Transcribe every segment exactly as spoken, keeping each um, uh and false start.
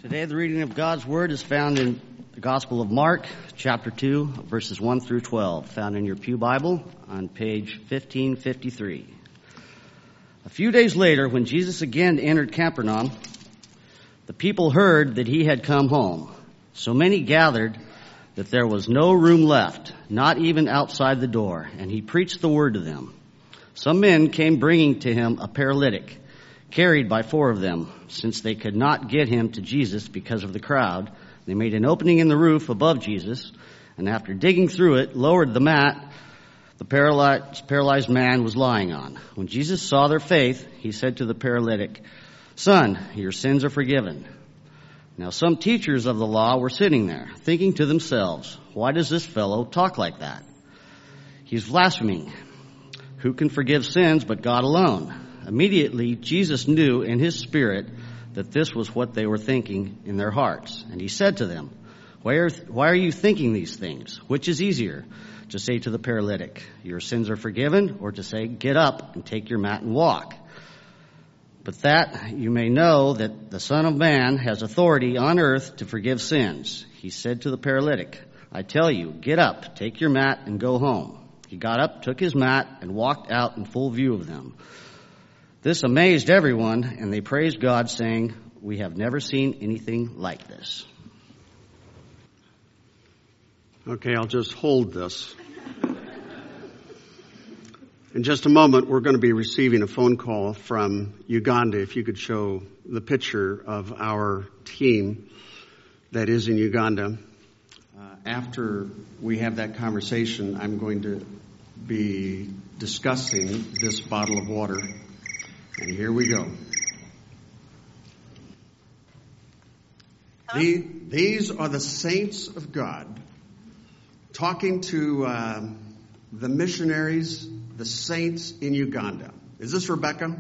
Today the reading of God's Word is found in the Gospel of Mark, chapter two, verses one through twelve, found in your Pew Bible on page fifteen fifty-three. A few days later, when Jesus again entered Capernaum, the people heard that he had come home. So many gathered that there was no room left, not even outside the door, and he preached the word to them. Some men came bringing to him a paralytic, carried by four of them. Since they could not get him to Jesus because of the crowd, they made an opening in the roof above Jesus, and after digging through it, lowered the mat the paralyzed, paralyzed man was lying on. When Jesus saw their faith, he said to the paralytic, "Son, your sins are forgiven." Now some teachers of the law were sitting there, thinking to themselves, "Why does this fellow talk like that? He's blaspheming. Who can forgive sins but God alone?" Immediately, Jesus knew in his spirit that this was what they were thinking in their hearts. And he said to them, why are, why are you thinking these things? Which is easier, to say to the paralytic, "Your sins are forgiven," or to say, "Get up and take your mat and walk"? But that you may know that the Son of Man has authority on earth to forgive sins. He said to the paralytic, "I tell you, get up, take your mat, and go home." He got up, took his mat, and walked out in full view of them. This amazed everyone, and they praised God, saying, "We have never seen anything like this." Okay, I'll just hold this. In just a moment, we're going to be receiving a phone call from Uganda. If you could show the picture of our team that is in Uganda. Uh, after we have that conversation, I'm going to be discussing this bottle of water. And here we go. The, these are the saints of God talking to uh, the missionaries, the saints in Uganda. Is this Rebecca?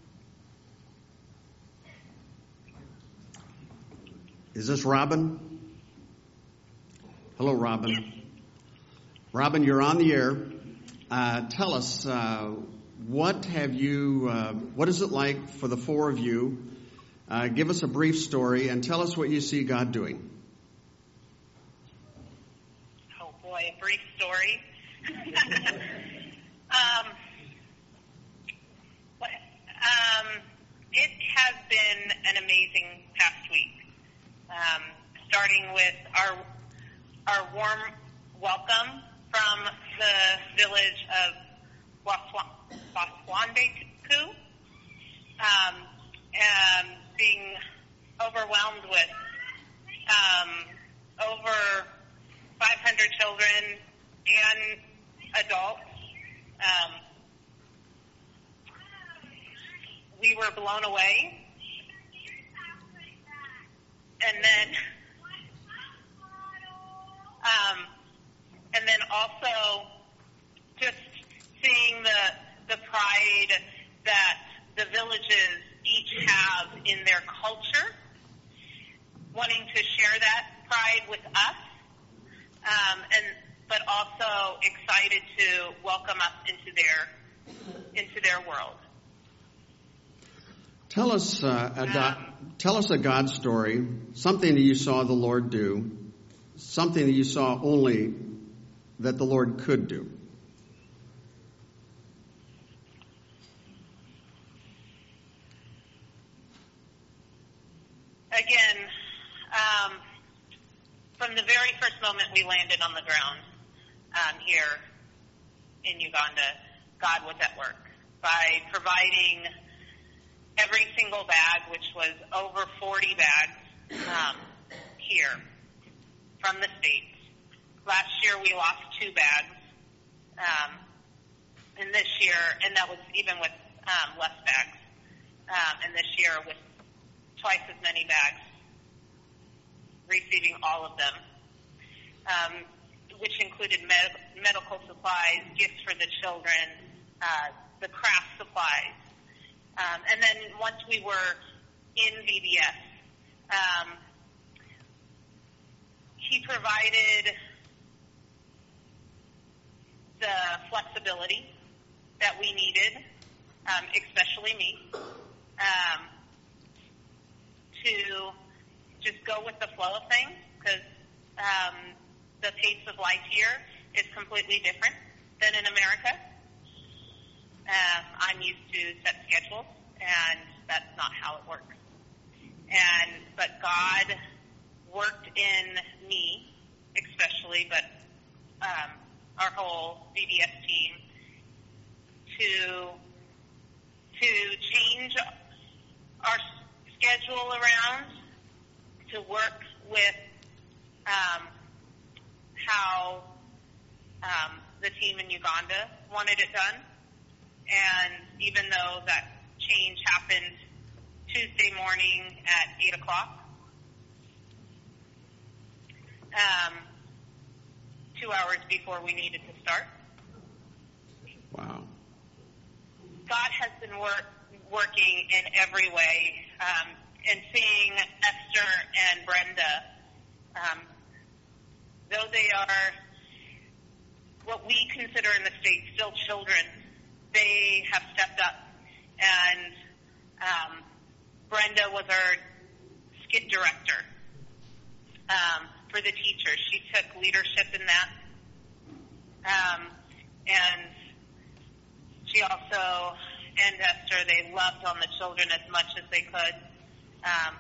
Is this Robin? Hello, Robin. Robin, you're on the air. Uh, tell us, uh, what have you, uh, what is it like for the four of you? Uh, give us a brief story and tell us what you see God doing. Oh boy, a brief story. um, what, um, it has been an amazing past week. Um, starting with our our warm welcome from the village of Waswandeku, um, and being overwhelmed with um, over five hundred children and adults. Um, we were blown away. And then, um, and then also just seeing the the pride that the villages each have in their culture, wanting to share that pride with us, um, and but also excited to welcome us into their into their world. Tell us, uh, a do- tell us a God story, something that you saw the Lord do, something that you saw only that the Lord could do. Again, um, from the very first moment we landed on the ground um, here in Uganda, God was at work by providing every single bag, which was over forty bags um, here from the States. Last year we lost two bags, um, and this year, and that was even with um, less bags, um, and this year with twice as many bags, receiving all of them, um, which included med- medical supplies, gifts for the children, uh, the craft supplies. Um, and then once we were in V B S, um, he provided the flexibility that we needed, um, especially me, um, to just go with the flow of things, because um, the pace of life here is completely different than in America. Um, I'm used to set schedules, and that's not how it works. And but God worked in me, especially, but um, our whole C D S team, to to change our schedule around, to work with um, how um, the team in Uganda wanted it done. And even though that change happened Tuesday morning at eight o'clock, um, two hours before we needed to start. Wow. God has been work, working in every way, um, and seeing Esther and Brenda, um, though they are what we consider in the States still children, they have stepped up. And um, Brenda was our skit director um, for the teachers. She took leadership in that. Um, and she also, and Esther, they loved on the children as much as they could. Um,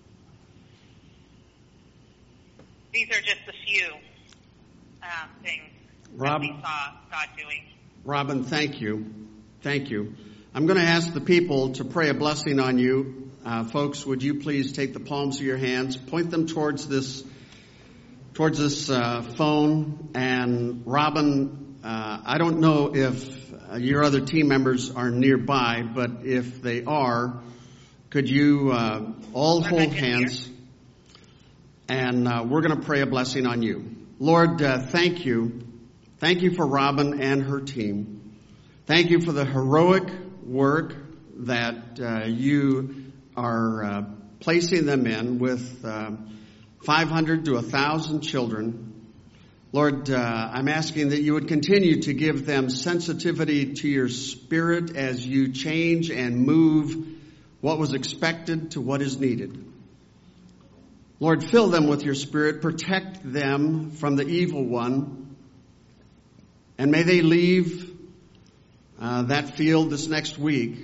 these are just a few um, things Rob, that we saw God doing. Robin, thank you. Thank you. I'm going to ask the people to pray a blessing on you. Uh, folks, would you please take the palms of your hands, point them towards this, towards this uh, phone. And Robin, uh, I don't know if uh, your other team members are nearby, but if they are, could you uh, all hold hands? And uh, we're going to pray a blessing on you. Lord, uh, thank you. Thank you for Robin and her team. Thank you for the heroic work that uh, you are uh, placing them in with uh, five hundred to one thousand children. Lord, uh, I'm asking that you would continue to give them sensitivity to your spirit as you change and move what was expected to what is needed. Lord, fill them with your spirit. Protect them from the evil one. And may they leave uh, that field this next week.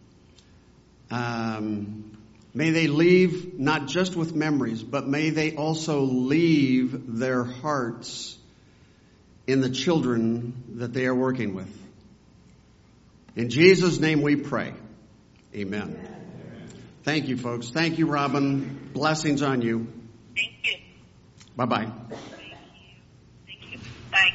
Um, may they leave not just with memories, but may they also leave their hearts in the children that they are working with. In Jesus' name we pray. Amen. Amen. Thank you, folks. Thank you, Robin. Blessings on you. Thank you. Bye-bye. Thank you. Bye.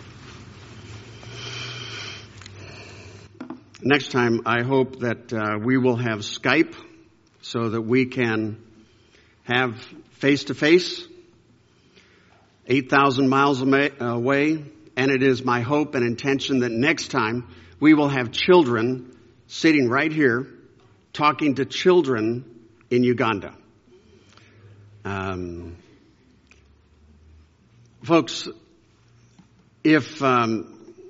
Next time, I hope that uh, we will have Skype so that we can have face-to-face, eight thousand miles away. And it is my hope and intention that next time we will have children sitting right here talking to children in Uganda. Um, folks, if... Um,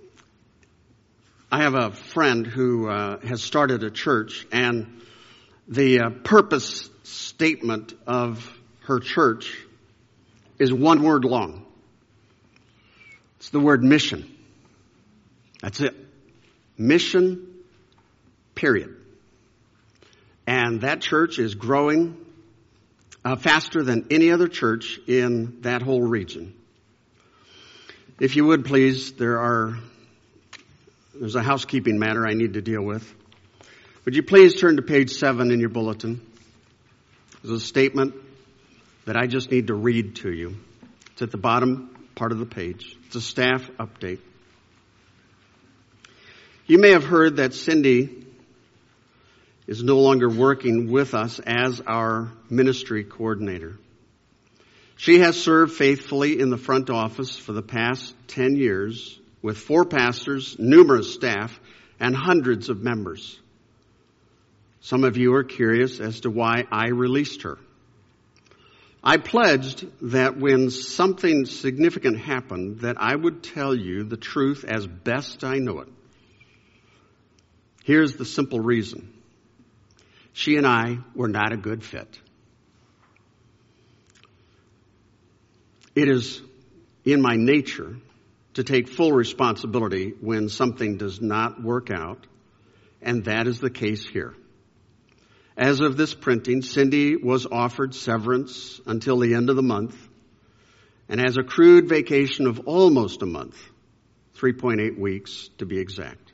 I have a friend who uh, has started a church, and the uh, purpose statement of her church is one word long. It's the word mission. That's it. Mission, period. And that church is growing uh, faster than any other church in that whole region. If you would please, there are... There's a housekeeping matter I need to deal with. Would you please turn to page seven in your bulletin? There's a statement that I just need to read to you. It's at the bottom part of the page. It's a staff update. You may have heard that Cindy is no longer working with us as our ministry coordinator. She has served faithfully in the front office for the past ten years with four pastors, numerous staff, and hundreds of members. Some of you are curious as to why I released her. I pledged that when something significant happened, that I would tell you the truth as best I know it. Here's the simple reason. She and I were not a good fit. it is in my nature to take full responsibility when something does not work out, and that is the case here. As of this printing, Cindy was offered severance until the end of the month and has accrued vacation of almost a month, three point eight weeks to be exact.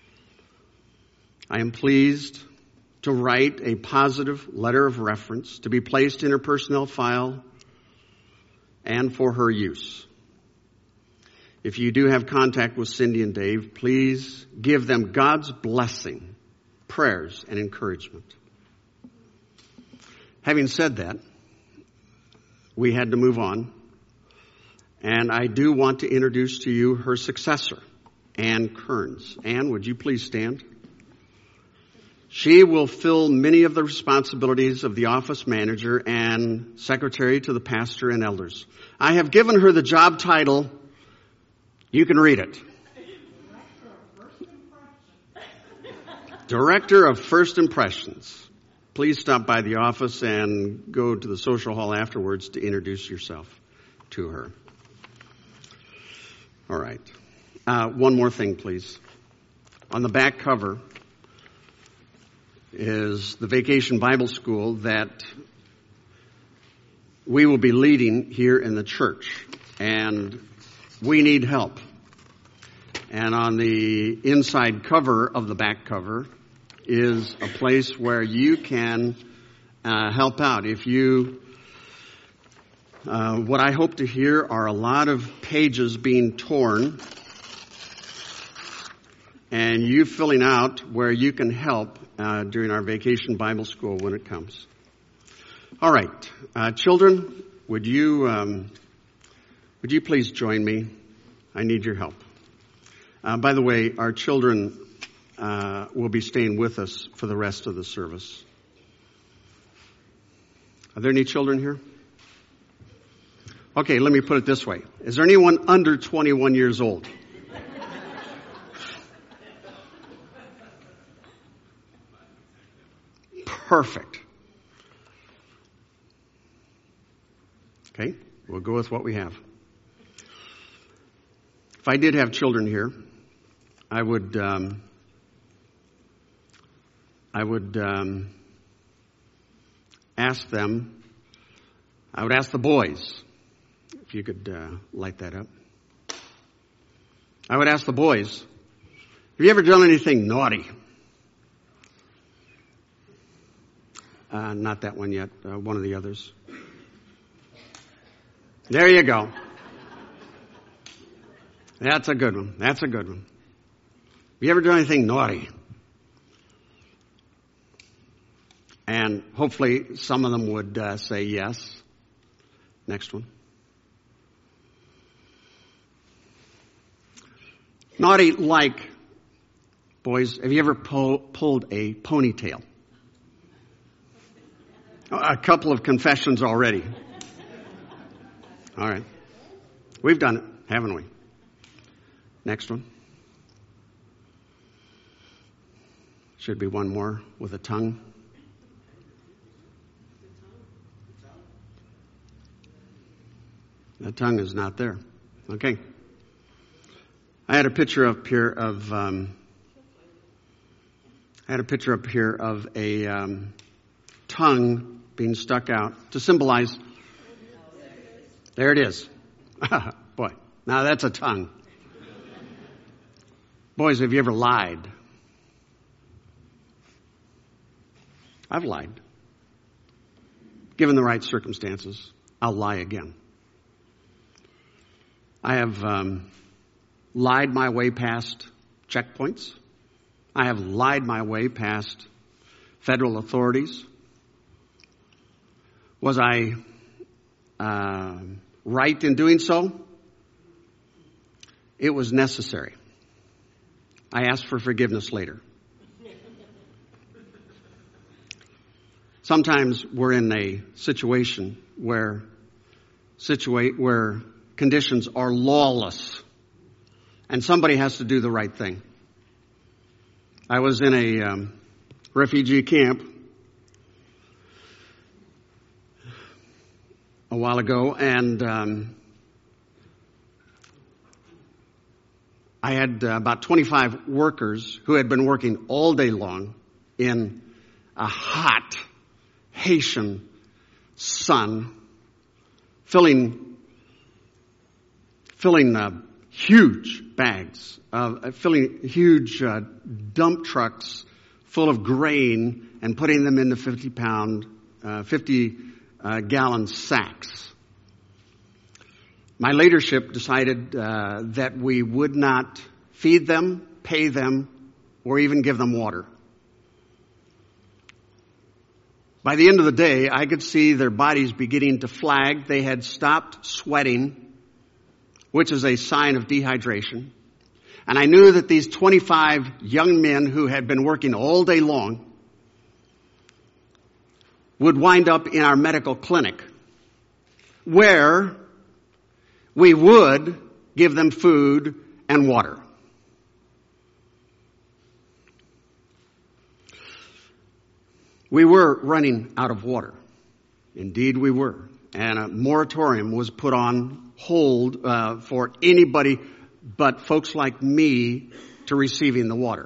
I am pleased to write a positive letter of reference to be placed in her personnel file and for her use. If you do have contact with Cindy and Dave, please give them God's blessing, prayers, and encouragement. Having said that, we had to move on, and I do want to introduce to you her successor, Ann Kearns. Ann, would you please stand? She will fill many of the responsibilities of the office manager and secretary to the pastor and elders. I have given her the job title. You can read it. Director of First Impressions. Please stop by the office and go to the social hall afterwards to introduce yourself to her. All right. Uh, one more thing, please. On the back cover is the Vacation Bible School that we will be leading here in the church. And we need help. And on the inside cover of the back cover is a place where you can uh, help out. If you, uh, what I hope to hear are a lot of pages being torn and you filling out where you can help uh, during our Vacation Bible School when it comes. All right. Uh, children, would you, um, would you please join me? I need your help. Uh, by the way, our children uh, will be staying with us for the rest of the service. Are there any children here? Okay, let me put it this way. Is there anyone under twenty-one years old? Perfect. Okay, we'll go with what we have. If I did have children here, I would um, I would um, ask them, I would ask the boys, if you could uh, light that up. I would ask the boys, have you ever done anything naughty? Uh, not that one yet, uh, one of the others. There you go. That's a good one. That's a good one. Have you ever done anything naughty? And hopefully some of them would uh, say yes. Next one. Naughty like, boys, have you ever po- pulled a ponytail? A couple of confessions already. All right. We've done it, haven't we? Next one. Should be one more with a tongue. The tongue is not there. Okay. I had a picture up here of, um, I had a picture up here of a um, tongue being stuck out to symbolize. There it is. Boy, now that's a tongue. Boys, have you ever lied? I've lied. Given the right circumstances, I'll lie again. I have um, lied my way past checkpoints. I have lied my way past federal authorities. Was I uh, right in doing so? It was necessary. I asked for forgiveness later. Sometimes we're in a situation where situate where conditions are lawless, and somebody has to do the right thing. I was in a um, refugee camp a while ago, and um, I had uh, about twenty-five workers who had been working all day long in a hot Haitian sun, filling filling uh, huge bags, uh, filling huge uh, dump trucks full of grain and putting them into fifty pound, uh, fifty uh, gallon sacks. My leadership decided uh, that we would not feed them, pay them, or even give them water. By the end of the day, I could see their bodies beginning to flag. They had stopped sweating, which is a sign of dehydration. And I knew that these twenty-five young men who had been working all day long would wind up in our medical clinic, where we would give them food and water. We were running out of water. Indeed, we were. And a moratorium was put on hold uh, for anybody but folks like me to receiving the water.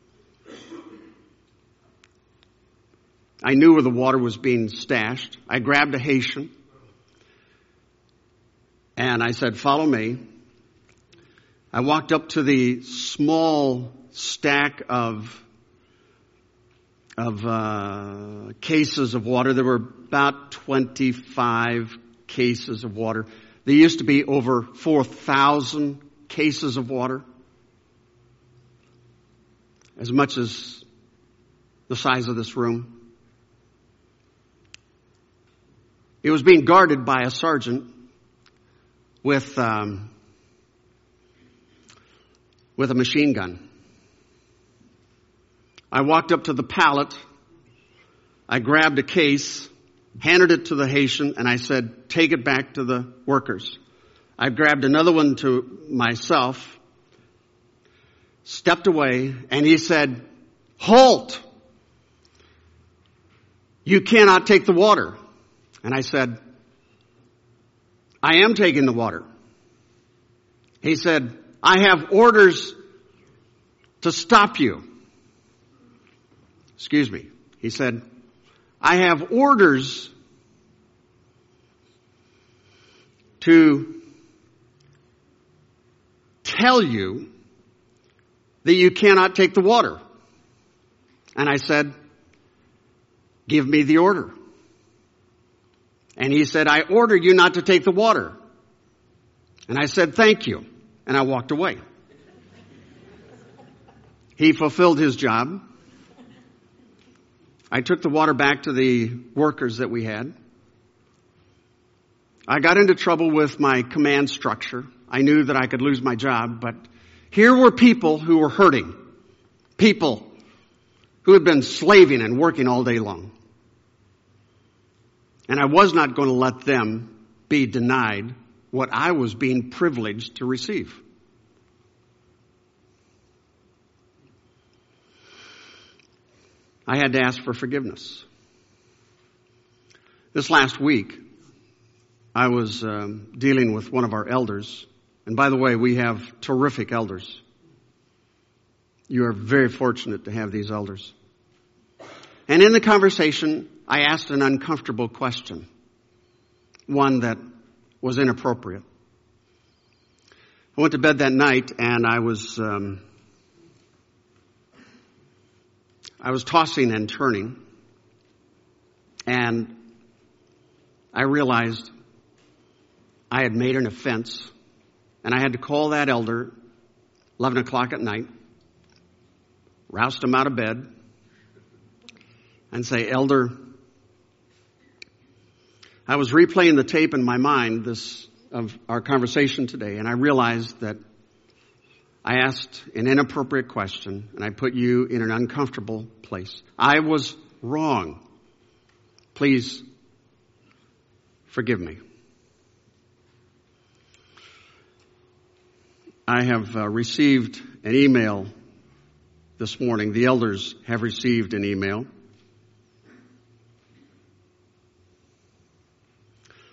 I knew where the water was being stashed. I grabbed a Haitian and I said, "Follow me." I walked up to the small stack of of uh, cases of water. There were about twenty-five cases of water. There used to be over four thousand cases of water, as much as the size of this room. It was being guarded by a sergeant with um, with a machine gun. I walked up to the pallet. I grabbed a case, handed it to the Haitian, and I said, "Take it back to the workers." I grabbed another one to myself, stepped away, and he said, "Halt! You cannot take the water." And I said, "I am taking the water." He said, "I have orders to stop you." Excuse me. He said, "I have orders to tell you that you cannot take the water." And I said, "Give me the order." And he said, "I order you not to take the water." And I said, "Thank you." And I walked away. He fulfilled his job. I took the water back to the workers that we had. I got into trouble with my command structure. I knew that I could lose my job, but here were people who were hurting. People who had been slaving and working all day long. And I was not going to let them be denied what I was being privileged to receive. I had to ask for forgiveness. This last week, I was um, dealing with one of our elders. And by the way, we have terrific elders. You are very fortunate to have these elders. And in the conversation, I asked an uncomfortable question, one that was inappropriate. I went to bed that night and I was um, I was tossing and turning, and I realized I had made an offense, and I had to call that elder eleven o'clock at night, roust him out of bed, and say, "Elder, I was replaying the tape in my mind this of our conversation today, and I realized that I asked an inappropriate question, and I put you in an uncomfortable place. I was wrong. Please forgive me." I have uh, received an email this morning. The elders have received an email.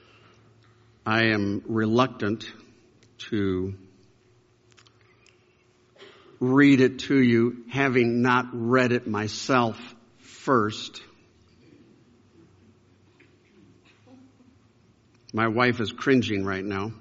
I am reluctant to read it to you, having not read it myself first. My wife is cringing right now.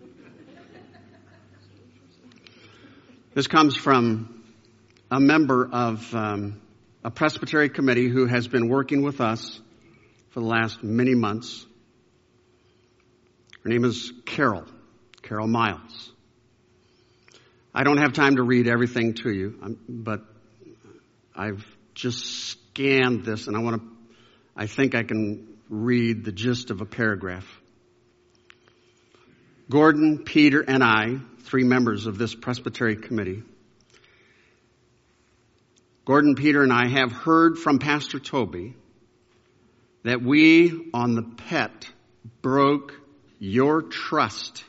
This comes from a member of um, a Presbytery committee who has been working with us for the last many months. Her name is Carol, Carol Miles. I don't have time to read everything to you, but I've just scanned this, and I want to, I think I can read the gist of a paragraph. Gordon, Peter, and I, three members of this Presbytery committee, Gordon, Peter, and I have heard from Pastor Toby that we on the Pet broke your trust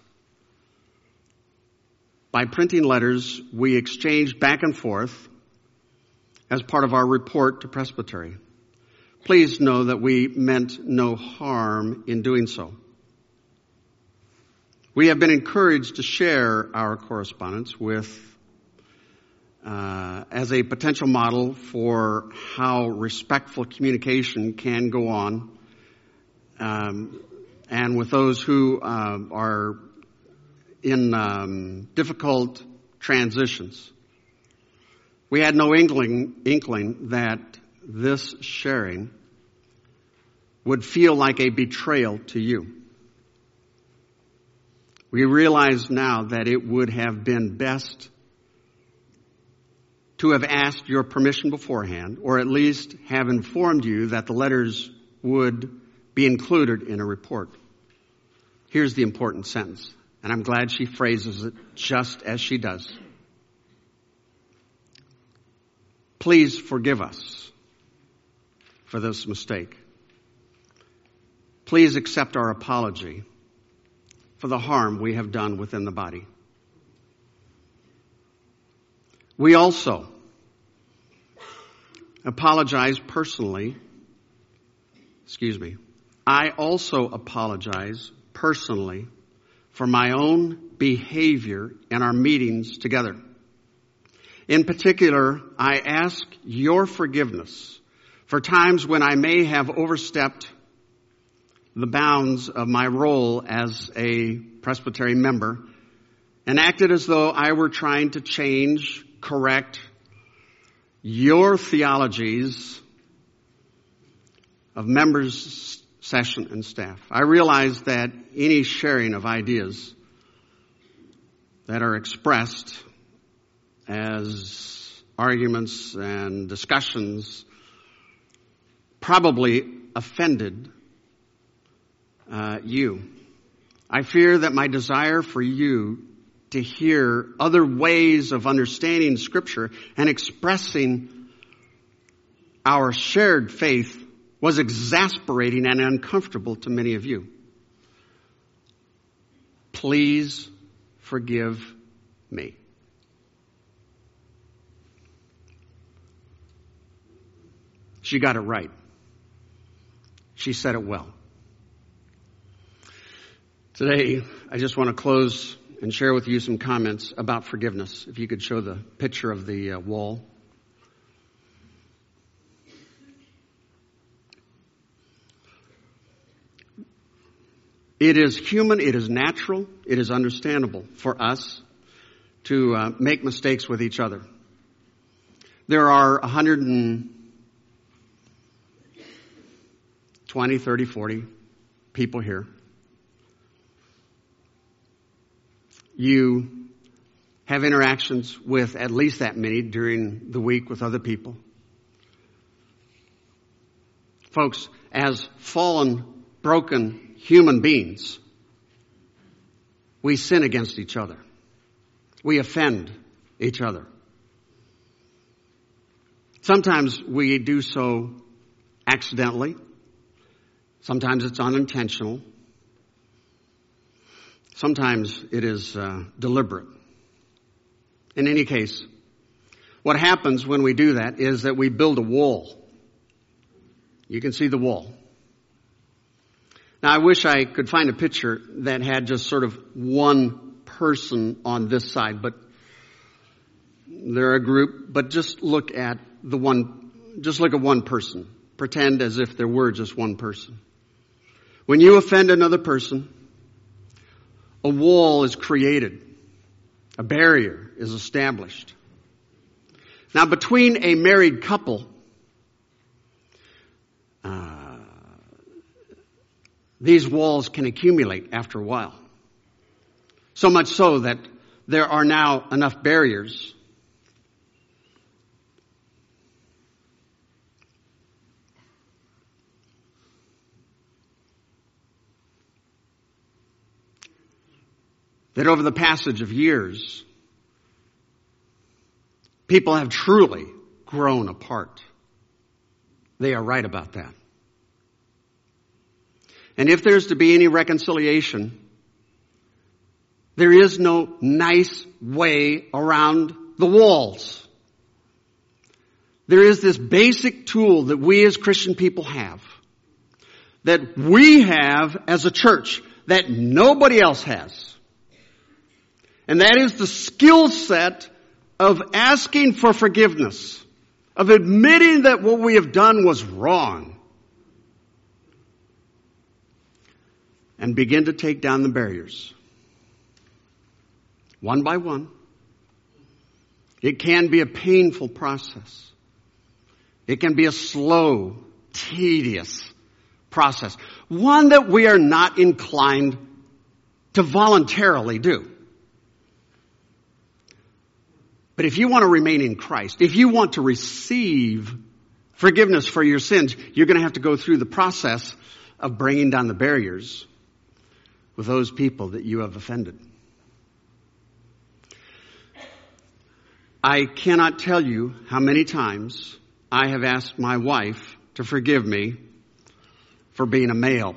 by printing letters we exchanged back and forth as part of our report to Presbytery. Please know that we meant no harm in doing so. We have been encouraged to share our correspondence with uh, as a potential model for how respectful communication can go on, um, and with those who uh, are in um, difficult transitions. We had no inkling, inkling that this sharing would feel like a betrayal to you. We realize now that it would have been best to have asked your permission beforehand, or at least have informed you that the letters would be included in a report. Here's the important sentence, and I'm glad she phrases it just as she does. Please forgive us for this mistake. Please accept our apology for the harm we have done within the body. We also apologize personally. Excuse me. I also apologize personally for my own behavior in our meetings together. In particular, I ask your forgiveness for times when I may have overstepped the bounds of my role as a Presbytery member and acted as though I were trying to change, correct your theologies of members, session, and staff. I realize that any sharing of ideas that are expressed as arguments and discussions probably offended Uh, you. I fear that my desire for you to hear other ways of understanding Scripture and expressing our shared faith was exasperating and uncomfortable to many of you. Please forgive me. She got it right. She said it well. Today, I just want to close and share with you some comments about forgiveness. If you could show the picture of the uh, wall. It is human, it is natural, it is understandable for us to uh, make mistakes with each other. There are one hundred twenty, thirty, forty people here. You have interactions with at least that many during the week with other people. Folks, as fallen, broken human beings, we sin against each other. We offend each other. Sometimes we do so accidentally. Sometimes it's unintentional. Sometimes it is uh, deliberate. In any case, what happens when we do that is that we build a wall. You can see the wall. Now, I wish I could find a picture that had just sort of one person on this side, but they're a group, but just look at the one, just look at one person. Pretend as if there were just one person. When you offend another person, a wall is created. A barrier is established. Now, between a married couple, uh, these walls can accumulate after a while. So much so that there are now enough barriers that over the passage of years, people have truly grown apart. They are right about that. And if there's to be any reconciliation, there is no nice way around the walls. There is this basic tool that we as Christian people have, that we have as a church, that nobody else has. And that is the skill set of asking for forgiveness, of admitting that what we have done was wrong, and begin to take down the barriers. One by one. It can be a painful process. It can be a slow, tedious process. One that we are not inclined to voluntarily do. But if you want to remain in Christ, if you want to receive forgiveness for your sins, you're going to have to go through the process of bringing down the barriers with those people that you have offended. I cannot tell you how many times I have asked my wife to forgive me for being a male.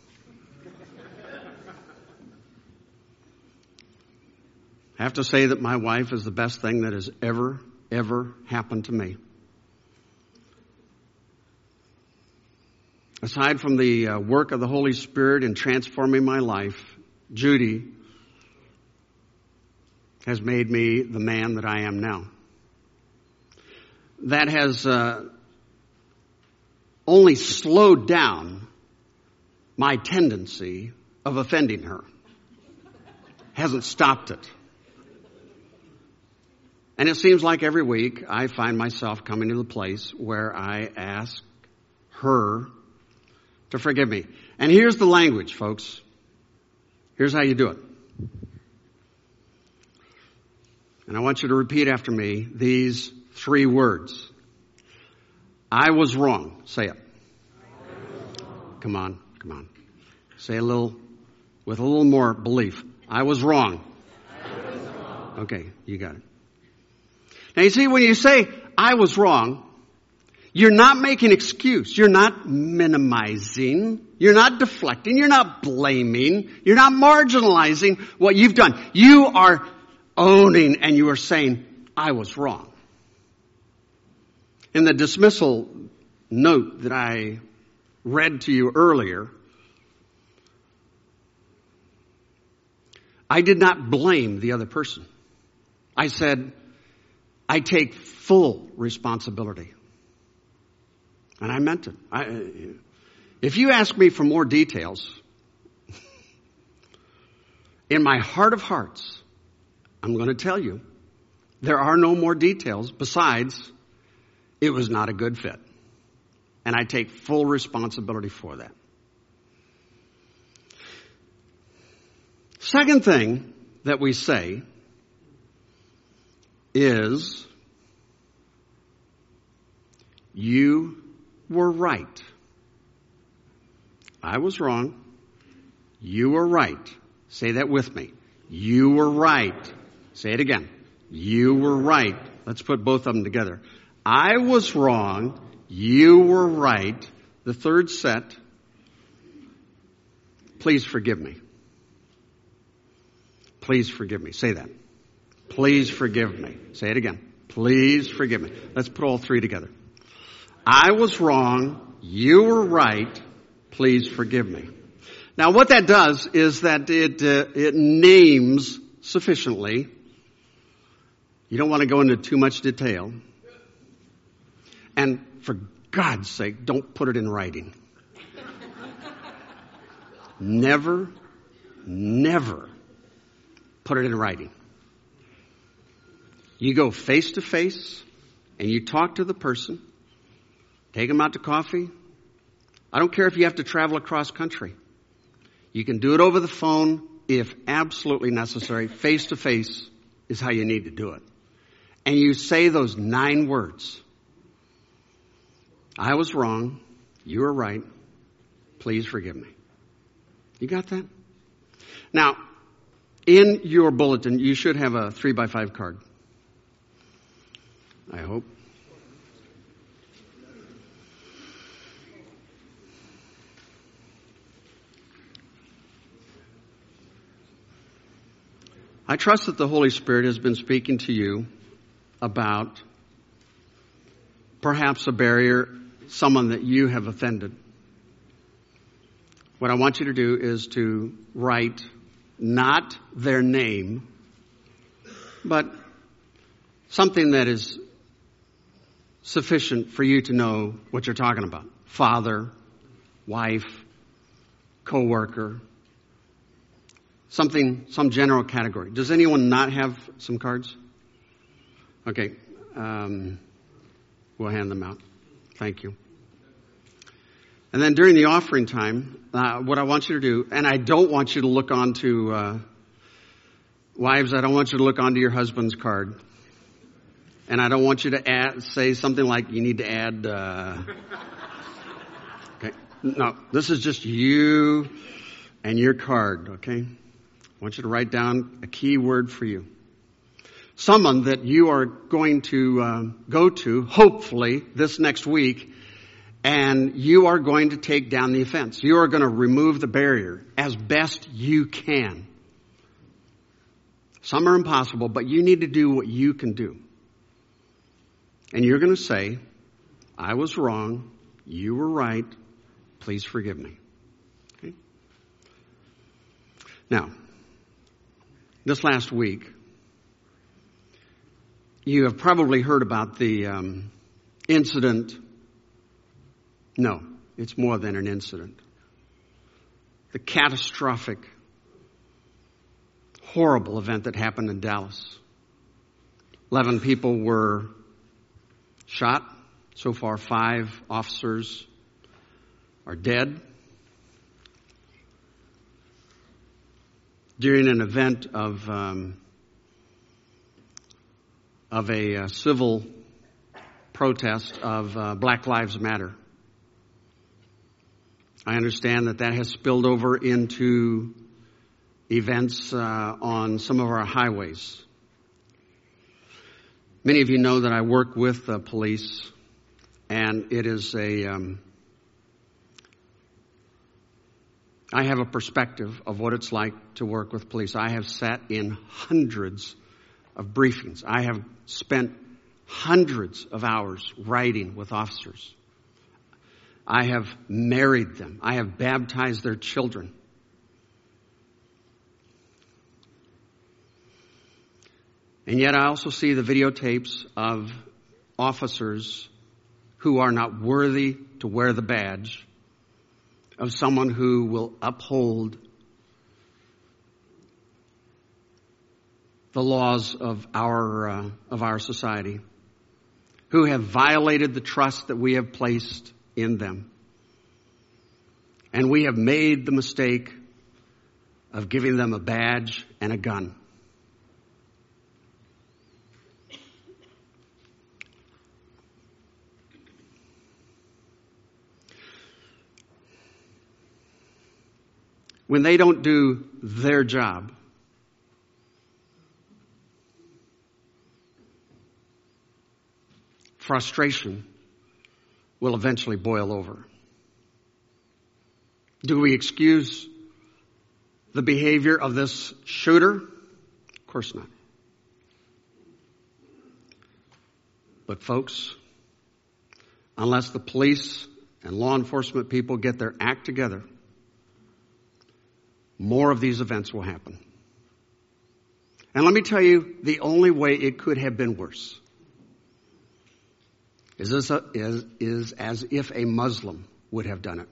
I have to say that my wife is the best thing that has ever, ever happened to me. Aside from the uh, work of the Holy Spirit in transforming my life, Judy has made me the man that I am now. That has uh, only slowed down my tendency of offending her. Hasn't stopped it. And it seems like every week I find myself coming to the place where I ask her to forgive me. And here's the language, folks. Here's how you do it. And I want you to repeat after me these three words. I was wrong. Say it. Come on, come on. Say a little, with a little more belief. I was wrong. I was wrong. Okay, you got it. Now you see, when you say, I was wrong, you're not making excuse. You're not minimizing. You're not deflecting. You're not blaming. You're not marginalizing what you've done. You are owning and you are saying, I was wrong. In the dismissal note that I read to you earlier, I did not blame the other person. I said, I take full responsibility. And I meant it. I, if you ask me for more details, in my heart of hearts, I'm going to tell you, there are no more details besides it was not a good fit. And I take full responsibility for that. Second thing that we say is, you were right. I was wrong. You were right. Say that with me. You were right. Say it again. You were right. Let's put both of them together. I was wrong. You were right. The third set. Please forgive me. Please forgive me. Say that. Please forgive me. Say it again. Please forgive me. Let's put all three together. I was wrong. You were right. Please forgive me. Now, what that does is that it uh, it names sufficiently You don't want to go into too much detail. And for God's sake, don't put it in writing. Never, never put it in writing. You go face to face and you talk to the person. Take them out to coffee. I don't care if you have to travel across country. You can do it over the phone if absolutely necessary. Face to face is how you need to do it. And you say those nine words. I was wrong. You were right. Please forgive me. You got that? Now, in your bulletin, you should have a three by five card. I hope. I trust that the Holy Spirit has been speaking to you about perhaps a barrier, someone that you have offended. What I want you to do is to write not their name, but something that is sufficient for you to know what you're talking about. Father, wife, co-worker, something, some general category. Does anyone not have some cards? Okay. Um, we'll hand them out. Thank you. And then during the offering time, uh, what I want you to do, and I don't want you to look onto, uh, wives, I don't want you to look onto your husband's card. And I don't want you to add, say something like you need to add, uh, okay. No, this is just you and your card, okay? I want you to write down a key word for you. Someone that you are going to uh, go to, hopefully, this next week, and you are going to take down the offense. You are going to remove the barrier as best you can. Some are impossible, but you need to do what you can do. And you're going to say, I was wrong, you were right, please forgive me. Okay? Now, this last week, you have probably heard about the um, incident. No, it's more than an incident. The catastrophic, horrible event that happened in Dallas. Eleven people were shot. So far, five officers are dead. During an event of um, of a uh, civil protest of uh, Black Lives Matter. I understand that that has spilled over into events uh, on some of our highways. Many of you know that I work with the police, and it is a um, I have a perspective of what it's like to work with police. I have sat in hundreds of briefings. I have spent hundreds of hours writing with officers. I have married them. I have baptized their children. And yet I also see the videotapes of officers who are not worthy to wear the badge of someone who will uphold the laws of our uh, of our society, who have violated the trust that we have placed in them. And we have made the mistake of giving them a badge and a gun. When they don't do their job, frustration will eventually boil over. Do we excuse the behavior of this shooter? Of course not. But folks, unless the police and law enforcement people get their act together, more of these events will happen. And let me tell you, the only way it could have been worse is, this a, is, is as if a Muslim would have done it.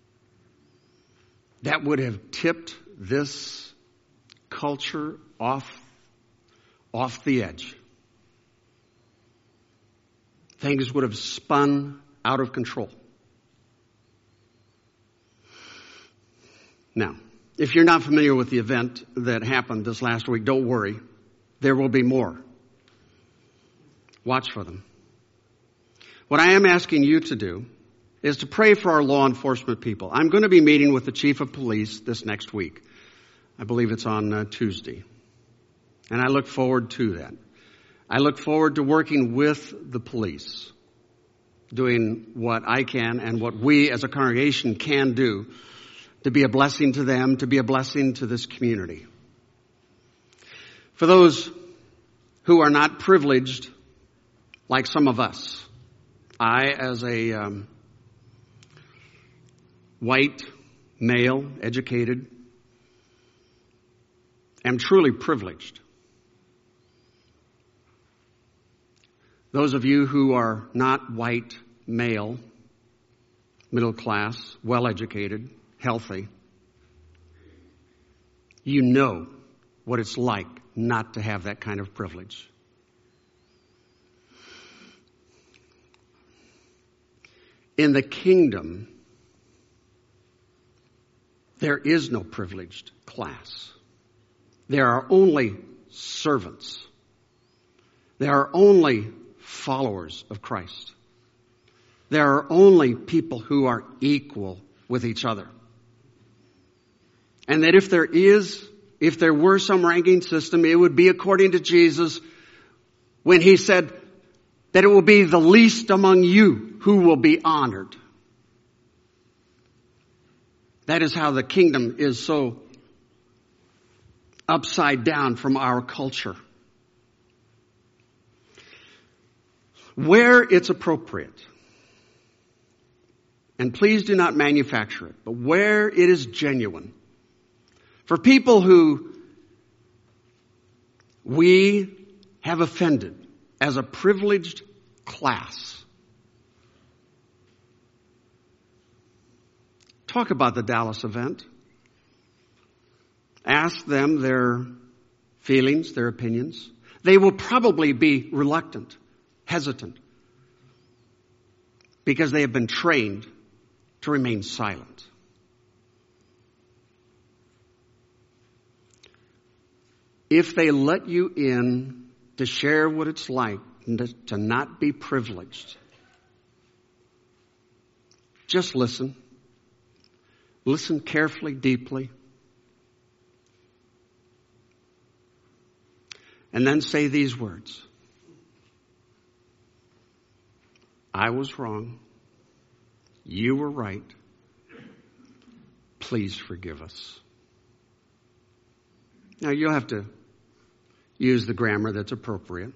That would have tipped this culture off, off the edge. Things would have spun out of control. Now, if you're not familiar with the event that happened this last week, don't worry. There will be more. Watch for them. What I am asking you to do is to pray for our law enforcement people. I'm going to be meeting with the chief of police this next week. I believe it's on uh, Tuesday. And I look forward to that. I look forward to working with the police, doing what I can and what we as a congregation can do to be a blessing to them, to be a blessing to this community. For those who are not privileged, like some of us, I, as a um, white, male, educated, am truly privileged. Those of you who are not white, male, middle class, well-educated, healthy, you know what it's like not to have that kind of privilege. In the kingdom, there is no privileged class. There are only servants. There are only followers of Christ. There are only people who are equal with each other. And that if there is, if there were some ranking system, it would be according to Jesus when he said that it will be the least among you who will be honored. That is how the kingdom is so upside down from our culture. Where it's appropriate, and please do not manufacture it, but where it is genuine, for people who we have offended as a privileged class. Talk about the Dallas event. Ask them their feelings, their opinions. They will probably be reluctant, hesitant, because they have been trained to remain silent. If they let you in to share what it's like to not be privileged, just listen. Listen carefully, deeply. And then say these words. I was wrong. You were right. Please forgive us. Now you'll have to use the grammar that's appropriate.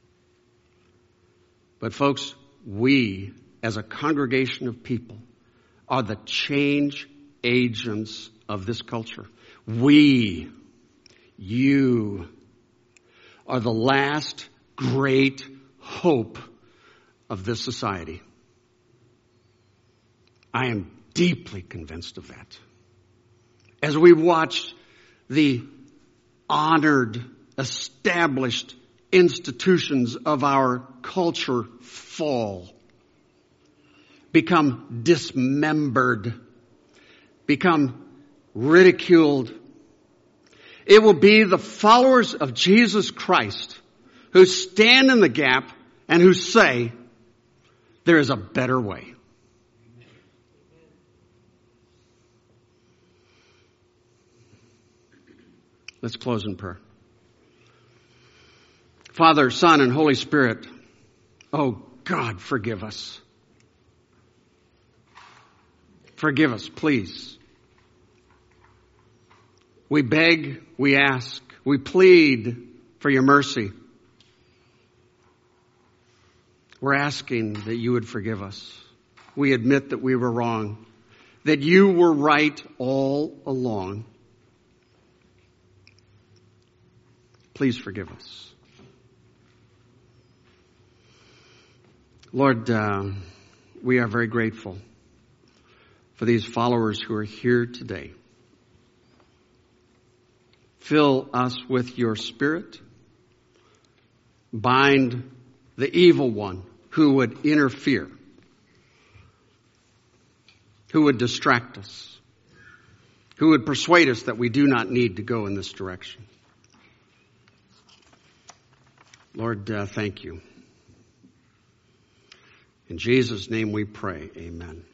But folks, we as a congregation of people are the change agents of this culture. We, you, are the last great hope of this society. I am deeply convinced of that. As we watch the honored, established institutions of our culture fall, become dismembered, become ridiculed, it will be the followers of Jesus Christ who stand in the gap and who say, there is a better way. Let's close in prayer. Father, Son, and Holy Spirit, oh God, forgive us. Forgive us, please. We beg, we ask, we plead for your mercy. We're asking that you would forgive us. We admit that we were wrong, that you were right all along. Please forgive us. Lord, uh, we are very grateful for these followers who are here today. Fill us with your Spirit. Bind the evil one who would interfere, who would distract us, who would persuade us that we do not need to go in this direction. Lord, uh, thank you. In Jesus' name we pray. Amen.